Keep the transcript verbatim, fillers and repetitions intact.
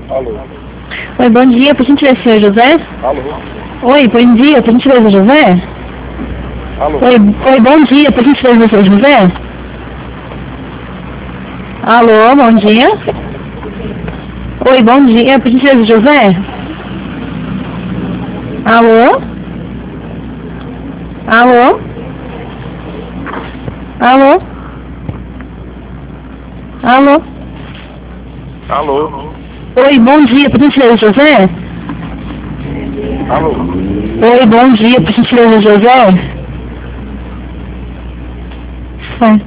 Alô? Oi, bom dia, por gentileza, senhor José? Alô? Oi, bom dia, por gentileza, José? Alô? Oi, oi, bom dia, por gentileza, senhor José? Alô, bom dia. Oi, bom dia, por gentileza, José? Alô? Alô? Alô? Alô? Alô? Oi, bom dia, por gentileza, José? Alô? Oi, bom dia, por gentileza, José? Foi.